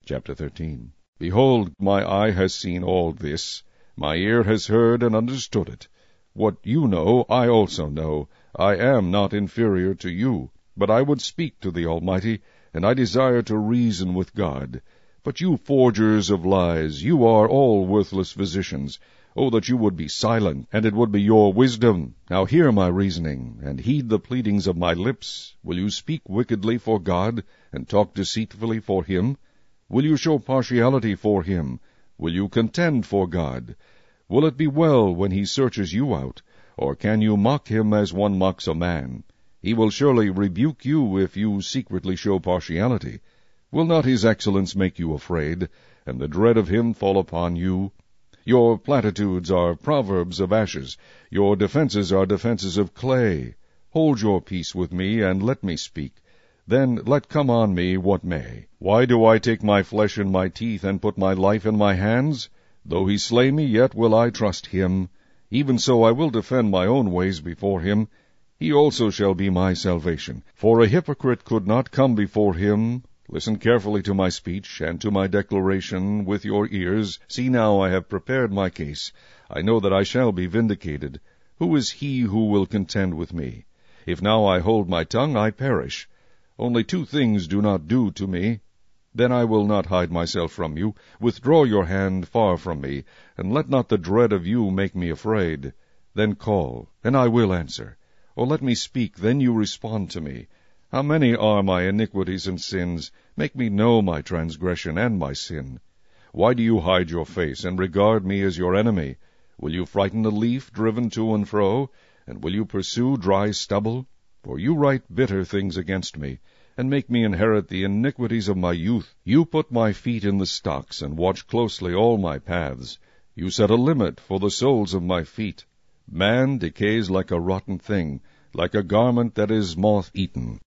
Chapter 13. Behold, my eye has seen all this, my ear has heard and understood it. What you know, I also know. I am not inferior to you, but I would speak to the Almighty, and I desire to reason with God. But you forgers of lies, you are all worthless physicians. Oh, that you would be silent, and it would be your wisdom. Now hear my reasoning, and heed the pleadings of my lips. Will you speak wickedly for God, and talk deceitfully for him? Will you show partiality for him? Will you contend for God? Will it be well when he searches you out? Or can you mock him as one mocks a man? He will surely rebuke you if you secretly show partiality. Will not his excellence make you afraid, and the dread of him fall upon you? Your platitudes are proverbs of ashes, your defenses are defenses of clay. Hold your peace with me, and let me speak. Then let come on me what may. Why do I take my flesh in my teeth, and put my life in my hands? Though he slay me, yet will I trust him. Even so I will defend my own ways before him. He also shall be my salvation. For a hypocrite could not come before him. Listen carefully to my speech, and to my declaration with your ears. See now, I have prepared my case. I know that I shall be vindicated. Who is he who will contend with me? If now I hold my tongue, I perish. Only two things do not do to me. Then I will not hide myself from you. Withdraw your hand far from me, and let not the dread of you make me afraid. Then call, and I will answer. Or let me speak, then you respond to me. How many are my iniquities and sins? Make me know my transgression and my sin. Why do you hide your face, and regard me as your enemy? Will you frighten a leaf driven to and fro? And will you pursue dry stubble? For you write bitter things against me, and make me inherit the iniquities of my youth. You put my feet in the stocks, and watch closely all my paths. You set a limit for the soles of my feet. Man decays like a rotten thing, like a garment that is moth-eaten.